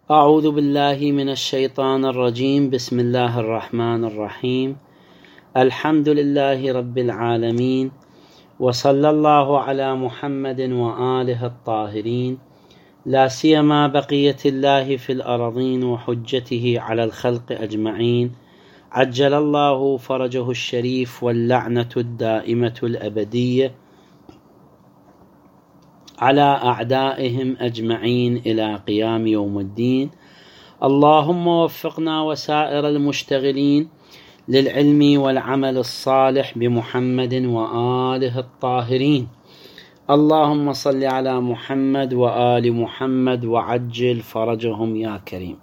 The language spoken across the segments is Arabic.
أعوذ بالله من الشيطان الرجيم. بسم الله الرحمن الرحيم. الحمد لله رب العالمين، وصلى الله على محمد وآله الطاهرين، لا سيما بقية الله في الأرضين وحجته على الخلق أجمعين، عجل الله فرجه الشريف، واللعنة الدائمة الأبدية على أعدائهم أجمعين إلى قيام يوم الدين. اللهم وفقنا وسائر المشتغلين للعلم والعمل الصالح بمحمد وآله الطاهرين. اللهم صل على محمد وآل محمد وعجل فرجهم يا كريم.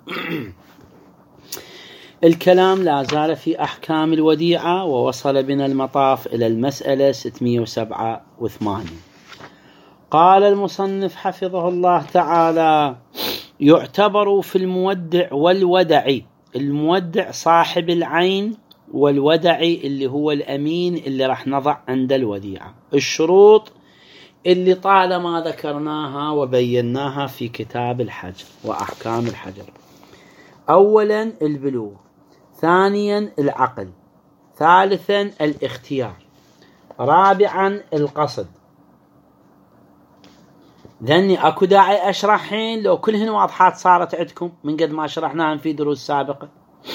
الكلام لا زال في أحكام الوديعة، ووصل بنا المطاف إلى المسألة 687. قال المصنف حفظه الله تعالى: يعتبر في المودع والودع. المودع صاحب العين، والودع اللي هو الأمين اللي راح نضع عند الوديعة. الشروط اللي طالما ذكرناها وبيناها في كتاب الحجر وأحكام الحجر: أولا البلوغ، ثانيا العقل، ثالثا الاختيار، رابعا القصد. ذني أكو داعي أشرحين لو كلهن واضحات صارت عندكم من قد ما شرحناهم في دروس سابقة.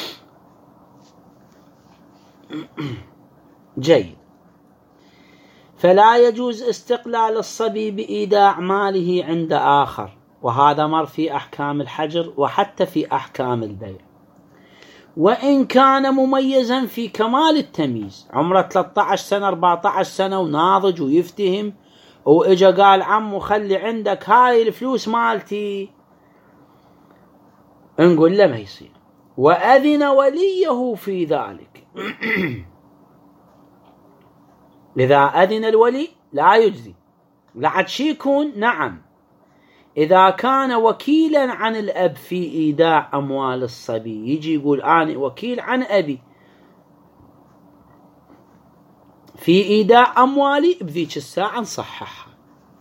جيد. فلا يجوز استقلال الصبي بإيداع ماله عند آخر، وهذا مر في أحكام الحجر وحتى في أحكام البيع. وإن كان مميزا في كمال التمييز، عمره 13 سنة 14 سنة وناضج ويفتهم، وإجا قال عمو خلي عندك هاي الفلوس مالتي، نقول له ما يصير. وأذن وليه في ذلك. إذا أذن الولي لا يجزي. لعد شي يكون؟ نعم، إذا كان وكيلا عن الأب في إيداع أموال الصبي، يجي يقول أنا وكيل عن أبي في إيداع أموالي، بذيك الساعة نصححها.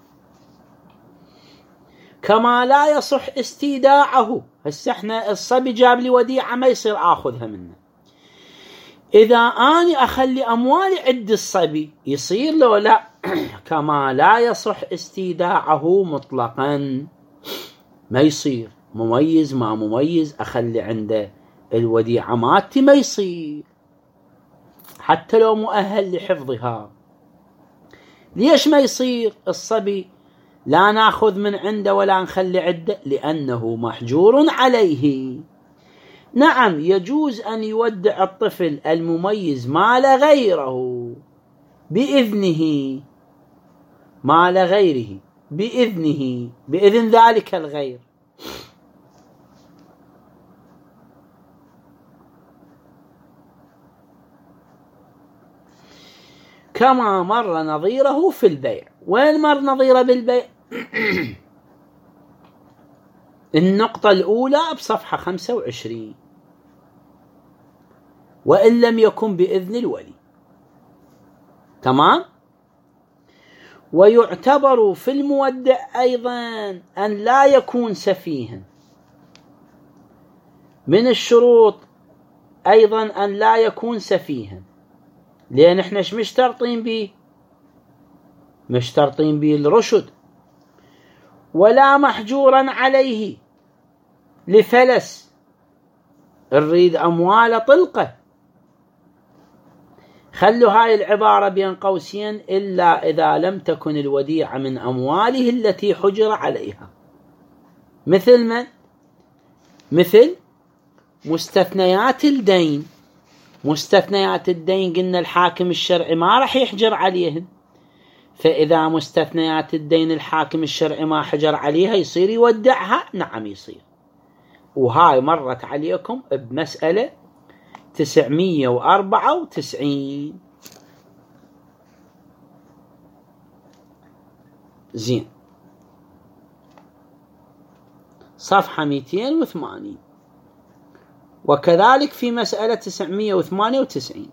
كما لا يصح استيداعه. هسه احنا الصبي جاب لي وديعة ما يصير آخذها منه. إذا أنا أخلي أموالي عند الصبي يصير له؟ لا. كما لا يصح استيداعه مطلقا، ما يصير. مميز ما مميز أخلي عنده الوديعة مالتي ما يصير، حتى لو مؤهل لحفظها. ليش ما يصير؟ الصبي لا ناخذ من عنده ولا نخلي عنده، لأنه محجور عليه. نعم، يجوز أن يودع الطفل المميز مال غيره بإذنه، مال غيره بإذنه، بإذن ذلك الغير. كما مر نظيره في البيع. وين مر نظيره بالبيع؟ النقطة الأولى بصفحة 25: وإن لم يكن بإذن الولي. تمام. ويعتبر في المودع أيضا أن لا يكون سفيها. من الشروط أيضا أن لا يكون سفيها، لأن احنا مشترطين به؟ مشترطين به الرشد. ولا محجورا عليه لفلس، نريد أموال طلقة. خلوا هاي العبارة بين قوسين: إلا إذا لم تكن الوديعة من أمواله التي حجر عليها. مثل من؟ مثل مستثنيات الدين. مستثنيات الدين قلنا الحاكم الشرعي ما رح يحجر عليهن، فإذا مستثنيات الدين الحاكم الشرعي ما حجر عليها يصير يودعها؟ نعم يصير. وهاي مرت عليكم بمسألة 994. زين. صفحة 280. وكذلك في مسألة 998.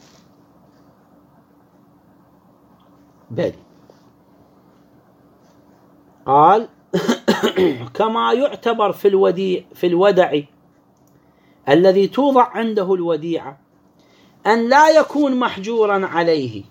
بل قال كما يعتبر في الودع الذي توضع عنده الوديعة أن لا يكون محجورا عليه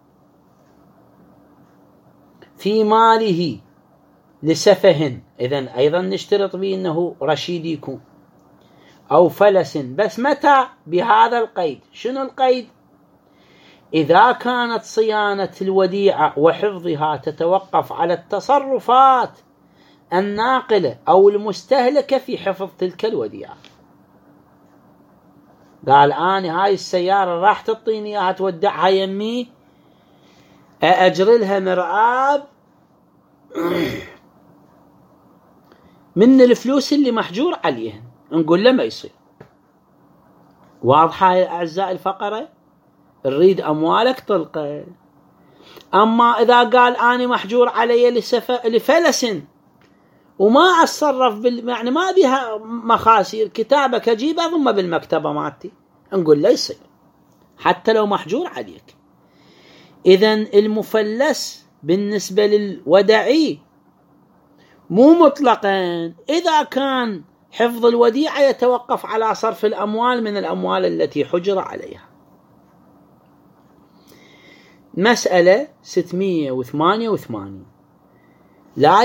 في ماله لسفه، إذن أيضا نشترط به أنه رشيد يكون، أو فلس، بس متى؟ بهذا القيد. شنو القيد؟ إذا كانت صيانة الوديعة وحفظها تتوقف على التصرفات الناقلة أو المستهلكة في حفظ تلك الوديعة. قال أنا هاي السيارة راح تعطيني إياها تودعها يمي، أجري لها مرآب من الفلوس اللي محجور عليها، نقول له ما يصير. واضحة يا أعزائي الفقرة؟ نريد أموالك طلقة. أما إذا قال أنا محجور علي لفلس وما أتصرف يعني ما بها مخاسير، كتابك أجيبها ثم بالمكتبة مالتي، نقول له يصير حتى لو محجور عليك. إذن المفلس بالنسبة للودعي مو مطلقا، إذا كان حفظ الوديعة يتوقف على صرف الأموال من الأموال التي حجر عليها. مسألة 688. لا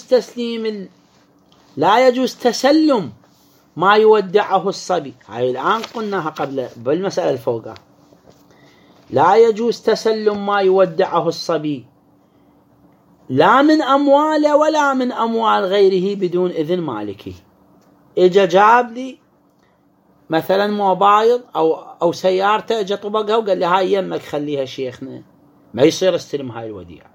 يجوز تسلم ما يودعه الصبي. هاي الآن قلناها قبل بالمسألة الفوقها. لا يجوز تسلم ما يودعه الصبي لا من أمواله ولا من أموال غيره بدون إذن مالكه. إجا جاب لي مثلا موبايل أو سيارته، إجا طبقها وقال لي هاي يمك خليها شيخنا، ما يصير استلم هاي الوديعة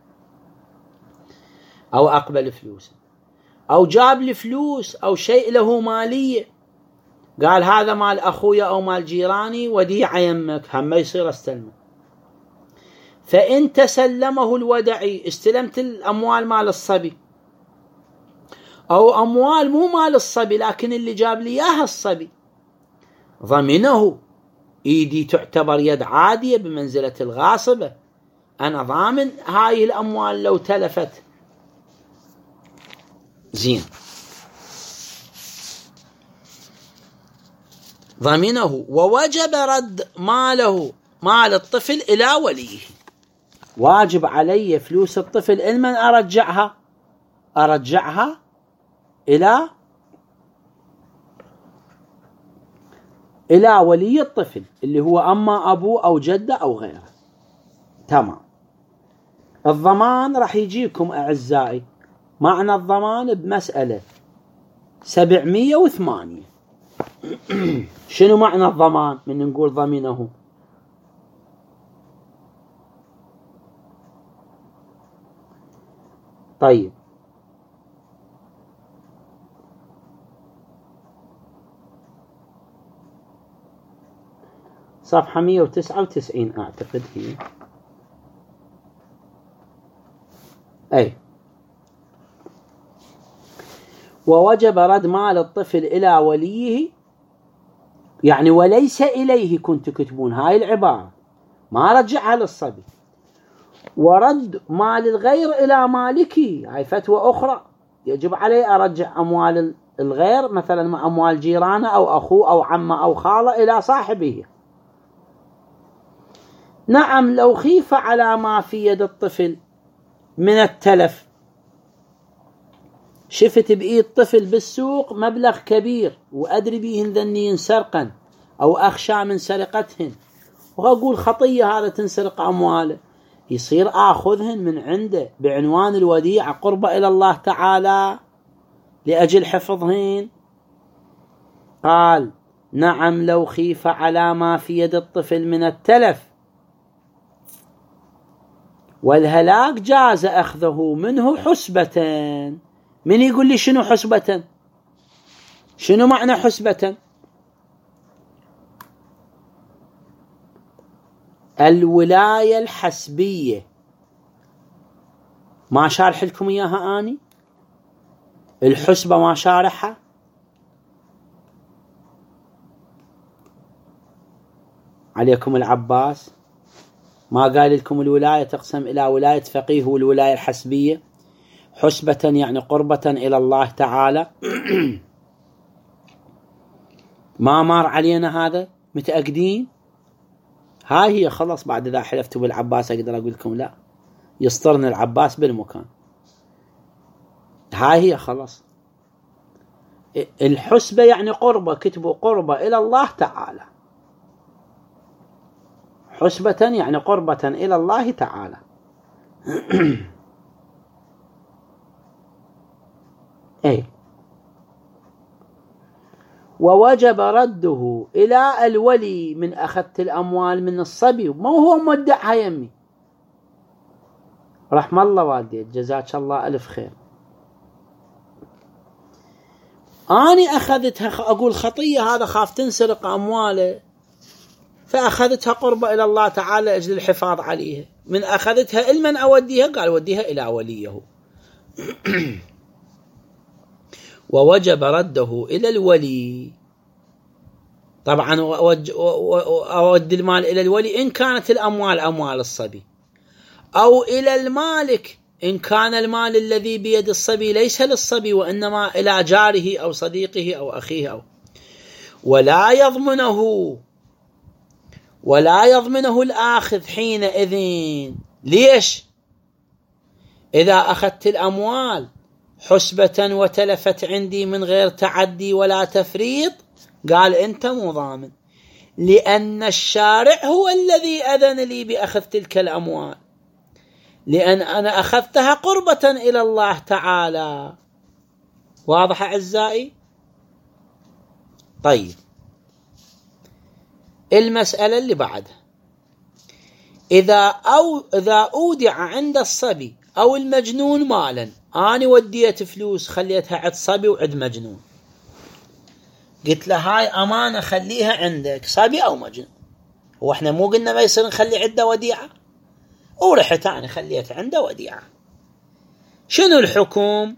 أو أقبل فلوس. أو جاب لي فلوس أو شيء له مالية، قال هذا مال أخويا أو مال جيراني وديعة يمك، هم ما يصير استلمه. فإن تسلمه الودعي استلمت الأموال مال الصبي، أو أموال مو مال الصبي لكن اللي جاب لي إياها الصبي، ضمنه. إيدي تعتبر يد عادية بمنزلة الغاصبة، أنا ضامن هاي الأموال لو تلفت. زين، ضمنه. ووجب رد مال الطفل إلى وليه. واجب علي فلوس الطفل إلمن أرجعها إلى ولي الطفل اللي هو أما أبوه أو جده أو غيره. تمام. الضمان راح يجيكم أعزائي، معنى الضمان بمسألة 708. شنو معنى الضمان من نقول ضمنه؟ طيب، صفحة 199 أعتقد هي. أي، ووجب رد مال الطفل إلى وليه، يعني وليس إليه. كنت تكتبون هاي العبارة، ما رجعها للصبي. ورد مال الغير إلى مالكي، هاي فتوى أخرى. يجب علي أرجع أموال الغير، مثلا أموال جيرانه أو أخوه أو عمه أو خاله إلى صاحبه. نعم، لو خيف على ما في يد الطفل من التلف. شفت بإيد طفل بالسوق مبلغ كبير وأدري بيهن ذنين سرقا أو أخشى من سرقتهن، وأقول خطية هذا تنسرق أمواله، يصير آخذهن من عنده بعنوان الوديعة قربة إلى الله تعالى لأجل حفظهن. قال نعم، لو خيف على ما في يد الطفل من التلف والهلاك جاز أخذه منه حسبة. من يقول لي شنو حسبة؟ شنو معنى حسبة؟ الولاية الحسبية، ما شارح لكم إياها آني؟ الحسبة ما شارحها؟ عليكم العباس ما قال لكم الولاية تقسم إلى ولاية فقيه والولاية الحسبية؟ حسبة يعني قربة إلى الله تعالى. ما مر علينا هذا؟ متأكدين؟ هاي هي خلص. بعد ذا حلفتوا بالعباس أقدر أقول لكم لا، يسطرني العباس بالمكان. هاي هي خلص. الحسبة يعني قربة، كتبوا قربة إلى الله تعالى. حسبة يعني قربة إلى الله تعالى. أي. ووجب رده إلى الولي من أخذت الأموال من الصبي. ما هو مودعها يمي، رحم الله والديك، جزاك الله ألف خير. أني أخذتها، أقول خطية هذا، خاف تنسرق أمواله فأخذتها قربة إلى الله تعالى لأجل الحفاظ عليها. من أخذتها إلمن أوديها؟ قال وديها إلى وليه. ووجب رده إلى الولي. طبعا أود المال إلى الولي إن كانت الأموال أموال الصبي، أو إلى المالك إن كان المال الذي بيد الصبي ليس للصبي وإنما إلى جاره أو صديقه أو أخيه. ولا يضمنه الآخذ حينئذ. ليش؟ إذا أخذت الأموال حسبة وتلفت عندي من غير تعدي ولا تفريط، قال أنت مو ضامن، لأن الشارع هو الذي أذن لي بأخذ تلك الأموال، لأن أنا أخذتها قربة إلى الله تعالى. واضح أعزائي؟ طيب، المسألة اللي بعدها، إذا أودع عند الصبي أو المجنون مالا، أنا وديت فلوس خليتها عند صبي وعند مجنون، قلت له هاي أمانة خليها عندك، صبي أو مجنون. هو احنا مو قلنا ما يصير نخلي عنده وديعة؟ ورحت أنا خليت عنده وديعة، شنو الحكم؟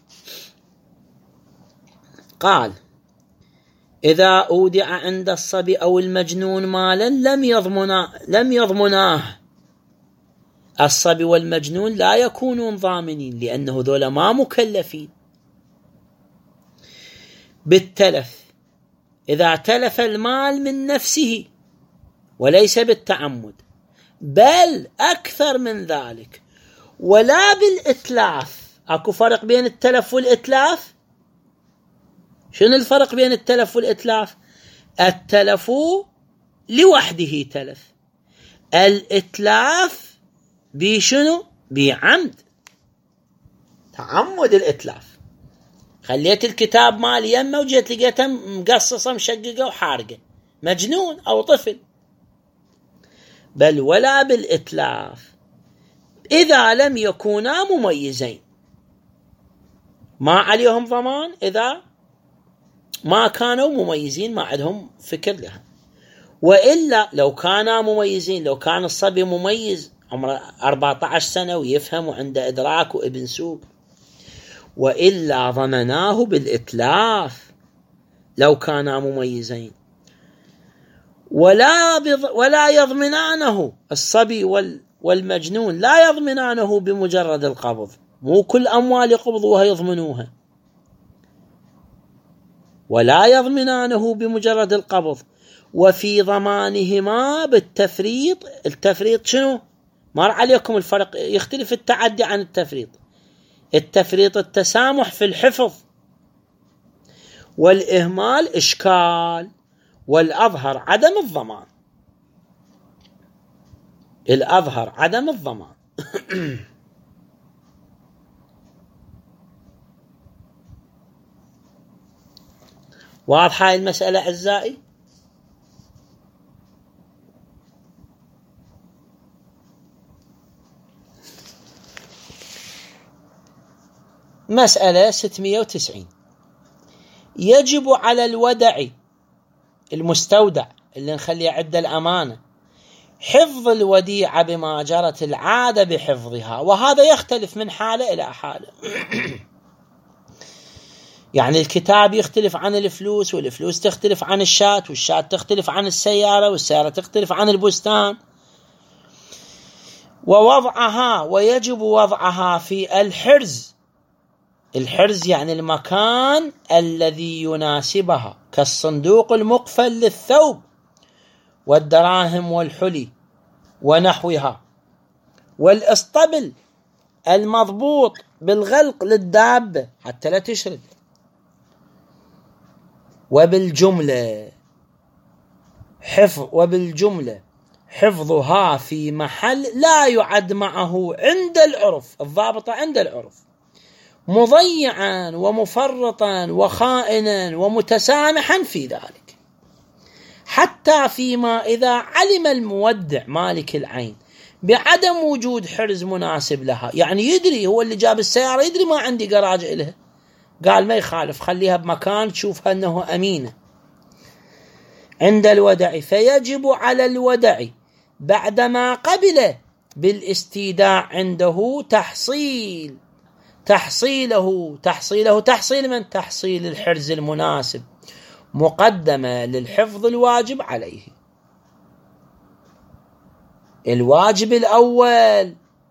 قال إذا أودع عند الصبي أو المجنون مالا لم يضمناه. الصبي والمجنون لا يكونون ضامنين، لأنه ذولا ما مكلفين بالتلف. إذا تلف المال من نفسه وليس بالتعمد، بل أكثر من ذلك، ولا بالإتلاف. أكو فرق بين التلف والإتلاف. شنو الفرق بين التلف والإتلاف؟ التلف لوحده تلف، الإتلاف بشنو؟ بعمد، تعمد الإتلاف. خليت الكتاب مالي يمه وجيت لقيتها مقصصة مشققة وحارقة، مجنون أو طفل. بل ولا بالإتلاف إذا لم يكونا مميزين، ما عليهم ضمان إذا ما كانوا مميزين، ما عندهم فكر لها. وإلا لو كانا مميزين، لو كان الصبي مميز عمره 14 سنة ويفهم وعنده إدراك وابن سوق، وإلا ضمناه بالإتلاف لو كانا مميزين. ولا يضمنانه الصبي والمجنون، لا يضمنانه بمجرد القبض. مو كل أموال يقبضوها يضمنوها، ولا يضمنانه بمجرد القبض. وفي ضمانهما بالتفريط. التفريط شنو؟ مر عليكم الفرق، يختلف التعدي عن التفريط. التفريط التسامح في الحفظ، والإهمال إشكال، والأظهر عدم الضمان. الأظهر عدم الضمان. واضحة المسألة أعزائي؟ مسألة 690. يجب على الودع المستودع اللي نخليه عدة الأمانة حفظ الوديعة بما جرت العادة بحفظها، وهذا يختلف من حالة إلى حالة. يعني الكتاب يختلف عن الفلوس، والفلوس تختلف عن الشاة، والشاة تختلف عن السيارة، والسيارة تختلف عن البستان. ووضعها ويجب وضعها في الحرز الحرز يعني المكان الذي يناسبها، كالصندوق المقفل للثوب والدراهم والحلي ونحوها، والاسطبل المضبوط بالغلق للدابة حتى لا تشرد. وبالجملة حفظها في محل لا يعد معه عند العرف، الضابطة عند العرف، مضيعا ومفرطا وخائنا ومتسامحا في ذلك، حتى فيما إذا علم المودع مالك العين بعدم وجود حرز مناسب لها. يعني يدري، هو اللي جاب السيارة يدري ما عندي جراج إلها، قال ما يخالف خليها بمكان تشوفها أنه أمينة عند الودع، فيجب على الودع بعدما قبل بالاستيداع عنده تحصيل من تحصيل الحرز المناسب، مقدمة للحفظ الواجب عليه. الواجب الأول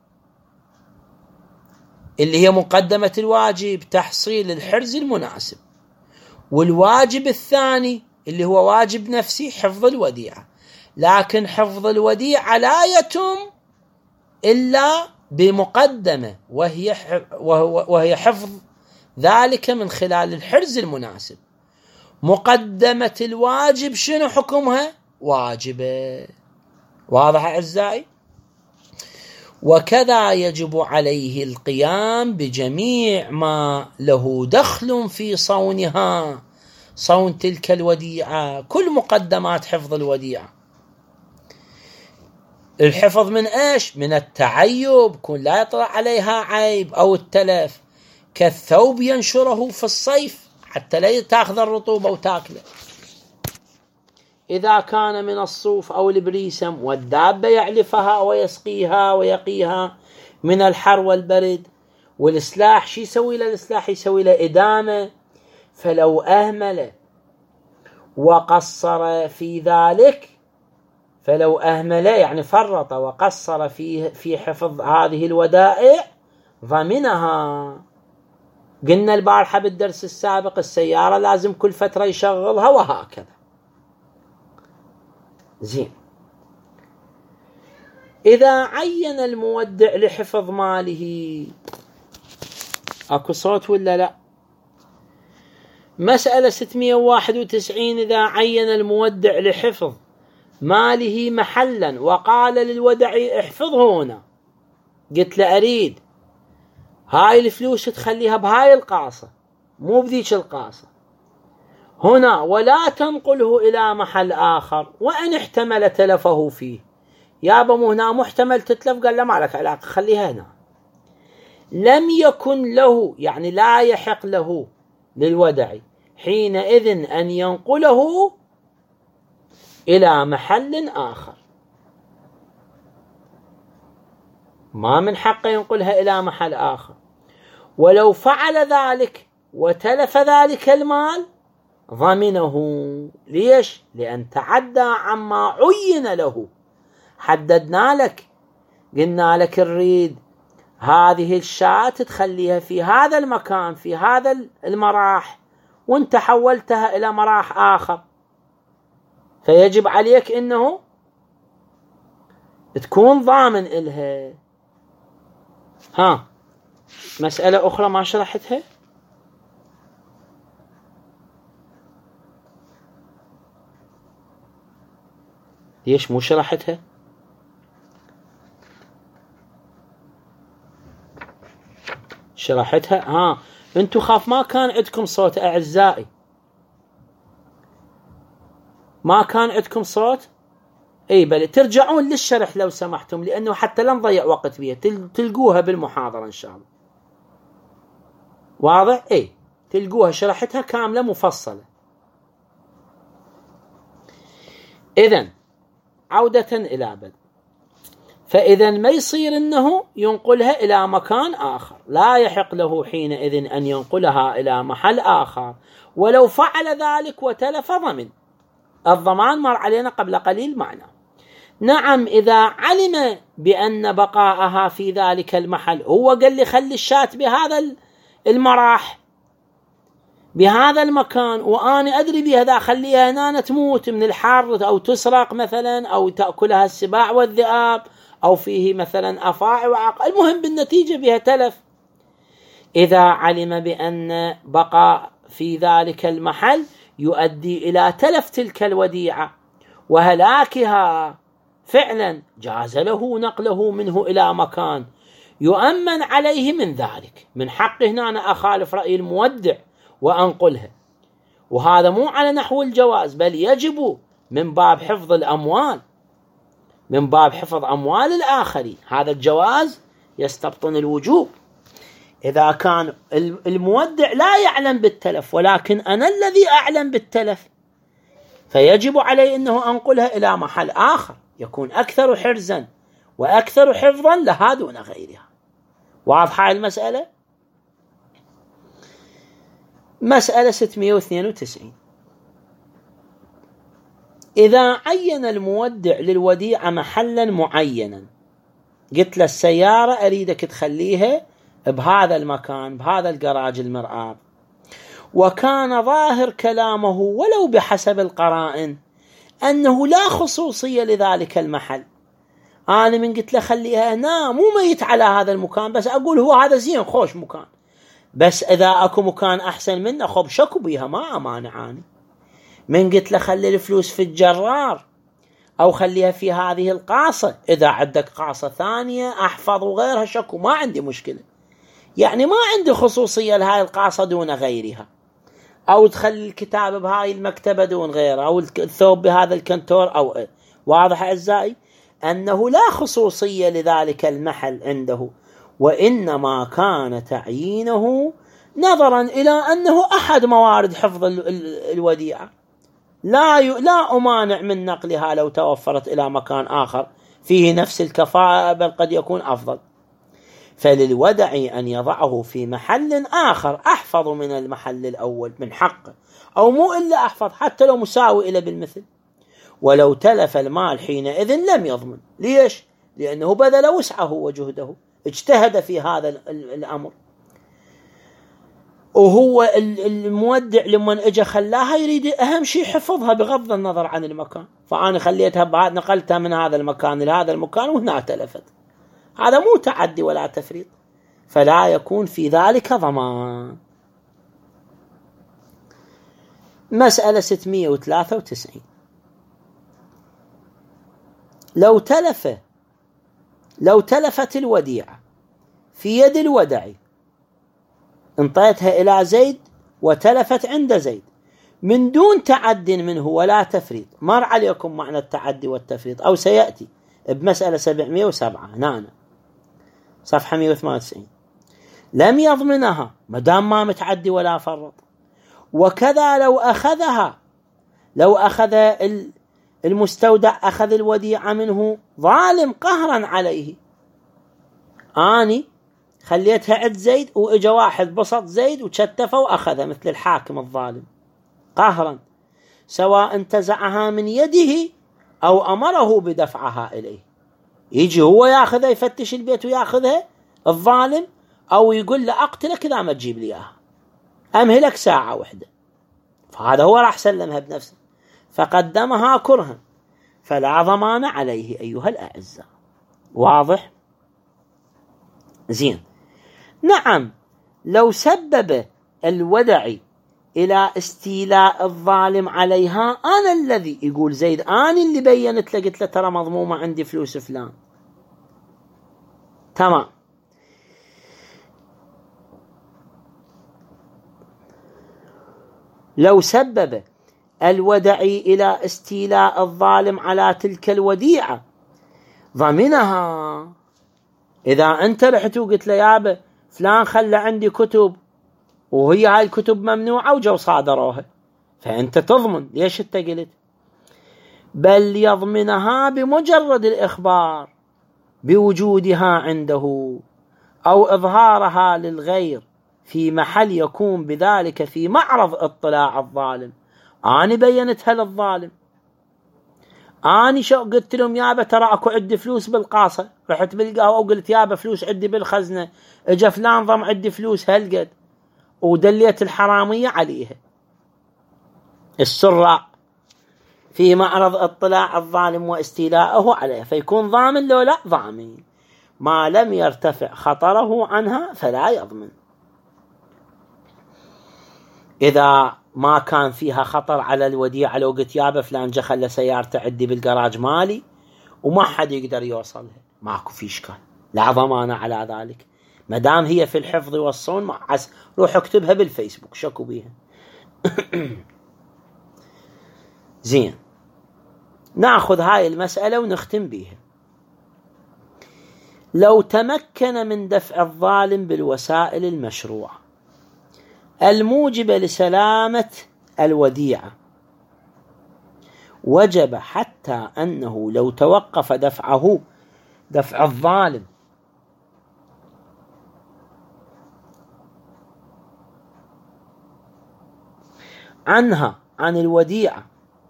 اللي هي مقدمة الواجب تحصيل الحرز المناسب، والواجب الثاني اللي هو واجب نفسي حفظ الوديعة. لكن حفظ الوديعة لا يتم إلا بمقدمة، وهي حفظ ذلك من خلال الحرز المناسب. مقدمة الواجب شنو حكمها؟ واجبة. واضح أعزائي؟ وكذا يجب عليه القيام بجميع ما له دخل في صونها، صون تلك الوديعة، كل مقدمات حفظ الوديعة. الحفظ من ايش؟ من التعيب، كن لا يطلع عليها عيب أو التلف، كالثوب ينشره في الصيف حتى لا تأخذ الرطوبة وتاكله، إذا كان من الصوف أو البريسم، والدابة يعلفها ويسقيها ويقيها من الحر والبرد. والسلاح شي يسوي له؟ السلاح يسوي له إدامة. فلو أهمل وقصر في ذلك، فلو أهمل يعني فرط وقصر في حفظ هذه الودائع ضمنها. قلنا البارحة بالدرس السابق السيارة لازم كل فترة يشغلها وهكذا. زين، إذا عين المودع لحفظ ماله، أكو صوت ولا لا؟ مسألة 691. إذا عين المودع لحفظ ماله محلا وقال للودع احفظه هنا، قلت له أريد هاي الفلوس تخليها بهاي القاصة مو بذيك القاصة هنا، ولا تنقله إلى محل آخر، وإن احتمل تلفه فيه. يابا مو هنا محتمل تتلف، قال له ما لك علاقة خليها هنا. لم يكن له، يعني لا يحق له للودع حينئذ أن ينقله إلى محل آخر، ما من حقه ينقلها إلى محل آخر. ولو فعل ذلك وتلف ذلك المال ضمنه. ليش؟ لأن تعدى عما عين له. حددنا لك، قلنا لك نريد هذه الشاة تخليها في هذا المكان في هذا المراح، وانت حولتها إلى مراح آخر، فيجب عليك إنه تكون ضامن إلها. مسألة أخرى ما شرحتها؟ ليش مو شرحتها؟ شرحتها. انتو خاف ما كان عندكم صوت أعزائي، ما كان عندكم صوت. اي بل ترجعون للشرح لو سمحتم، لأنه حتى لا نضيع وقت بيها، تلقوها بالمحاضرة إن شاء الله. واضح؟ اي تلقوها شرحتها كاملة مفصلة. إذن عودة إلى بدء، فإذا ما يصير أنه ينقلها إلى مكان آخر، لا يحق له حينئذ أن ينقلها إلى محل آخر، ولو فعل ذلك وتلف ضمن. الضمان مر علينا قبل قليل معنا. نعم، إذا علم بأن بقاءها في ذلك المحل، هو قال لي خلي الشاة بهذا المراح بهذا المكان وأنا أدري بها إذا أخليها هنا تموت من الحر أو تسرق مثلا أو تأكلها السباع والذئاب أو فيه مثلا أفاعي وعق، المهم بالنتيجة بها تلف. إذا علم بأن بقاء في ذلك المحل يؤدي إلى تلف تلك الوديعة وهلاكها فعلا، جاز له نقله منه إلى مكان يؤمن عليه من ذلك. من حقه هنا أنا أخالف رأي المودع وأنقلها، وهذا مو على نحو الجواز بل يجب من باب حفظ الأموال، من باب حفظ أموال الآخرين. هذا الجواز يستبطن الوجوب إذا كان المودع لا يعلم بالتلف ولكن أنا الذي أعلم بالتلف، فيجب علي أنه أنقلها إلى محل آخر يكون أكثر حرزا وأكثر حفظا لها دون غيرها. واضحة المسألة؟ مسألة 692. إذا عين المودع للوديعة محلا معينا، قلت له السيارة أريدك تخليها بهذا المكان بهذا الجراج المرآب، وكان ظاهر كلامه ولو بحسب القرائن أنه لا خصوصية لذلك المحل، أنا من قلت له خليها هنا مو ميت على هذا المكان، بس أقول هو هذا زين خوش مكان، بس إذا أكو مكان أحسن منه خب شكو بيها ما أمانعاني. من قلت له خلي الفلوس في الجرار أو خليها في هذه القاصة، إذا عندك قاصة ثانية أحفظ وغيرها شكو ما عندي مشكلة، يعني ما عندي خصوصية لهاي القاصة دون غيرها، أو تخلي الكتاب بهاي المكتبة دون غيرها، أو الثوب بهذا الكنتور أو واضح أعزائي أنه لا خصوصية لذلك المحل عنده، وإنما كان تعيينه نظرا إلى أنه أحد موارد حفظ الوديعة، لا أمانع من نقلها لو توفرت إلى مكان آخر فيه نفس الكفاءة بل قد يكون أفضل، فللودع أن يضعه في محل آخر أحفظ من المحل الأول من حقه، أو مو إلا أحفظ حتى لو مساوي إلى بالمثل، ولو تلف المال حينئذ لم يضمن. ليش؟ لأنه بذل وسعه وجهده، اجتهد في هذا الأمر، وهو المودع لما اجى خلاها يريد أهم شيء حفظها بغض النظر عن المكان، فأنا خليتها نقلتها من هذا المكان إلى هذا المكان وهنا تلفت، هذا مو تعدي ولا تفريط، فلا يكون في ذلك ضمان. مسألة 693. لو تلفت الوديعة في يد الودع، انطيتها إلى زيد وتلفت عند زيد من دون تعد منه ولا تفريط، مر عليكم معنى التعدي والتفريط أو سيأتي بمسألة 707 هنا صفحة 198، لم يضمنها مدام ما متعدي ولا فرط. وكذا لو أخذ المستودع أخذ الوديعة منه ظالم قهرا عليه، آني خليتها عند زيد وإجا واحد بسط زيد وشتفه وأخذها مثل الحاكم الظالم قهرا، سواء انتزعها من يده أو أمره بدفعها إليه، يجي هو ياخذها يفتش البيت وياخذها الظالم، أو يقول له أقتلك إذا ما تجيب لي إياها، أمهلك ساعة واحدة، فهذا هو راح سلمها بنفسه فقدمها كرها، فلا ضمان عليه أيها الأعزاء. واضح؟ زين. نعم، لو سبب الودع إلى استيلاء الظالم عليها، أنا الذي يقول زيد أنا اللي بينت له قلت له ترى مضمومة عندي فلوس فلان، تمام، لو سبب الودع إلى استيلاء الظالم على تلك الوديعة ضمنها. إذا أنت رحت وقلت له يابا فلان خلى عندي كتب وهي هاي الكتب ممنوعة وجو صادروها، فأنت تضمن. ليش أنت قلت؟ بل يضمنها بمجرد الإخبار بوجودها عنده أو إظهارها للغير في محل يكون بذلك في معرض اطلاع الظالم. أنا بينتها للظالم، أنا شو قلت لهم يابا ترى أكو عندي فلوس بالقاصة، رحت بالقهوة وقلت يابا فلوس عندي بالخزنة، إجا فلان ضم عندي فلوس هالقد، ودلية الحرامية عليها. السراء في معرض اطلاع الظالم واستيلاءه عليه، فيكون ضامن لو لا ضامن، ما لم يرتفع خطره عنها فلا يضمن. إذا ما كان فيها خطر على الوديعة، لو قلت يابا فلان جا خلى سيارته عندي بالجراج مالي وما حد يقدر يوصلها، ماكو في إشكال، لا ضمانة على ذلك، ما دام هي في الحفظ والصون. روح اكتبها بالفيسبوك شكو بيها. زين، ناخذ هاي المسألة ونختم بيها. لو تمكن من دفع الظالم بالوسائل المشروعة الموجبة لسلامة الوديعة، وجب حتى أنه لو توقف دفع الظالم عنها عن الوديعة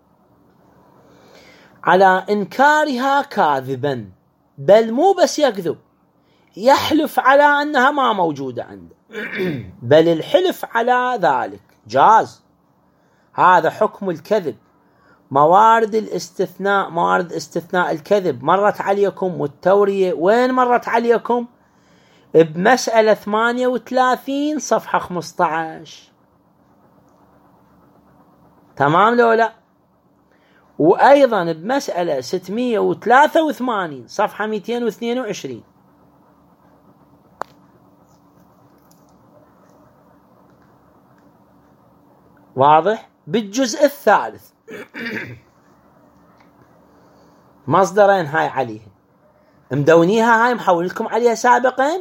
على إنكارها كاذبا، بل مو بس يكذب، يحلف على أنها ما موجودة عنده، بل الحلف على ذلك جاز. هذا حكم الكذب. موارد استثناء الكذب مرت عليكم، والتورية وين مرت عليكم؟ بمسألة 38 صفحة 15. تمام لو لا؟ وأيضا بمسألة 683 صفحة 222. واضح؟ بالجزء الثالث مصدرين هاي عليها، مدونيها، هاي محول لكم عليها سابقا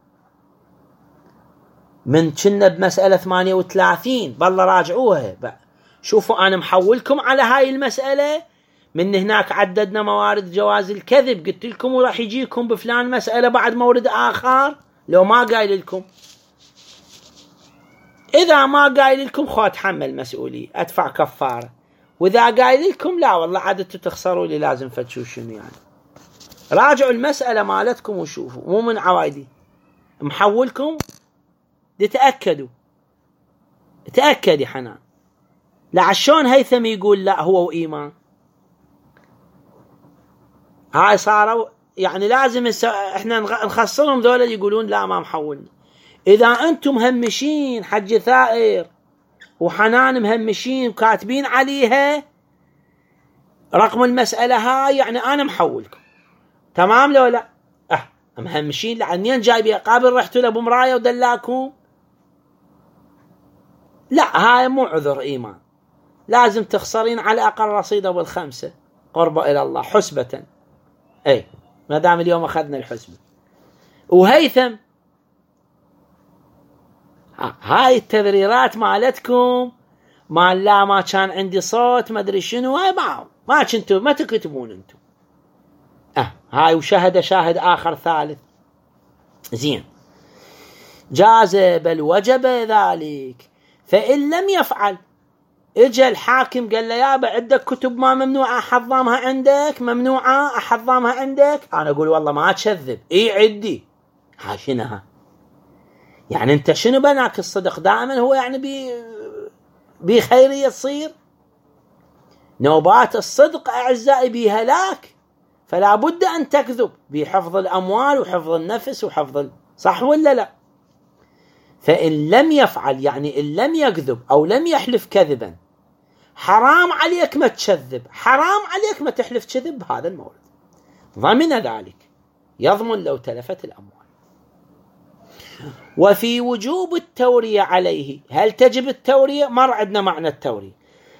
من كنا بمسألة 38. بالله راجعوها شوفوا، أنا محولكم على هاي المسألة. من هناك عددنا موارد جواز الكذب، قلت لكم وراح يجيكم بفلان مسألة بعد مورد آخر. لو ما قايل لكم، إذا ما قايل لكم خو أتحمل مسؤولية، أدفع كفارة. وإذا قايل لكم لا والله عادة تخسروا لي، لازم فتشوا شنو يعني. راجعوا المسألة مالتكم وشوفوا، مو من عوايدي محولكم. تأكدي حنان. لعشان هيثم يقول لا هو وإيمان، هاي صاروا يعني لازم احنا نخسرهم ذولا يقولون لا ما محولنا. إذا أنتم مهمشين حج ثائر وحنان مهمشين وكاتبين عليها رقم المسألة هاي، يعني أنا محولكم. تمام لو لا؟ مهمشين لعنين جايبين قابل رحتوا لأبو مراية ودلاكم. لا، هاي مو عذر إيمان، لازم تخسرين على الأقل رصيدة بالخمسة قربة إلى الله حسبة. أي ما دام اليوم أخذنا الحسبة. وهيثم هاي التبريرات مالتكم مال لا ما كان عندي صوت ما أدري شنو، هاي ما كنتوا ما تكتبون أنتم. هاي وشهد شاهد آخر ثالث. زين، جاز بل وجب ذلك. فإن لم يفعل، اجى الحاكم قال له يابا عندك كتب ما ممنوعة أحضامها عندك، ممنوعة أحضامها عندك. أنا أقول والله ما أكذب، عدي. شنها يعني؟ أنت شنو بناك الصدق دائما هو يعني بخيرية تصير؟ نوبات الصدق أعزائي بهلاك، فلا بد أن تكذب بحفظ الأموال وحفظ النفس وحفظ صح ولا لا؟ فإن لم يفعل يعني إن لم يكذب أو لم يحلف كذبا، حرام عليك ما تكذب، حرام عليك ما تحلف كذب بهذا المورد. ضمن ذلك، يضمن لو تلفت الأموال. وفي وجوب التورية عليه، هل تجب التورية؟ مر عندنا معنى التورية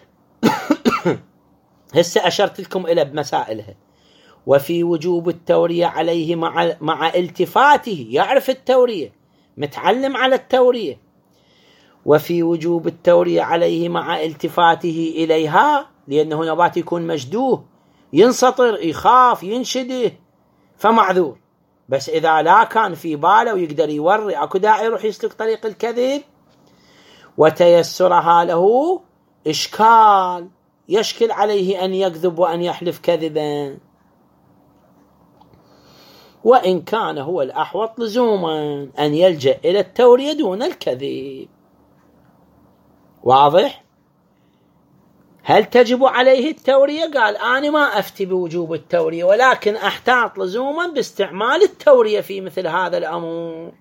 هسه أشرت لكم إلى بمسائلها. وفي وجوب التورية عليه مع التفاته، يعرف التورية، متعلم على التورية. وفي وجوب التورية عليه مع التفاته إليها، لأنه نبات يكون مجدوه، ينسطر، يخاف، ينشده، فمعذور. بس إذا لا كان في باله ويقدر يوري، أكو داعي يروح يسلك طريق الكذب. وتيسرها له إشكال، يشكل عليه أن يكذب وأن يحلف كذبا، وإن كان هو الأحوط لزوما أن يلجأ إلى التورية دون الكذب. واضح؟ هل تجب عليه التورية؟ قال أنا ما أفتي بوجوب التورية، ولكن أحتاط لزوما باستعمال التورية في مثل هذا الأمر.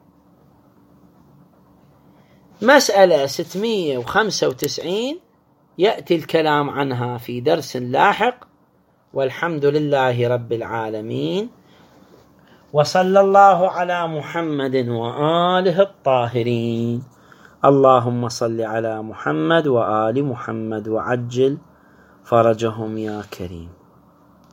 مسألة 695 يأتي الكلام عنها في درس لاحق، والحمد لله رب العالمين، وصلى الله على محمد وآله الطاهرين. اللهم صل على محمد وآل محمد وعجل فرجهم يا كريم.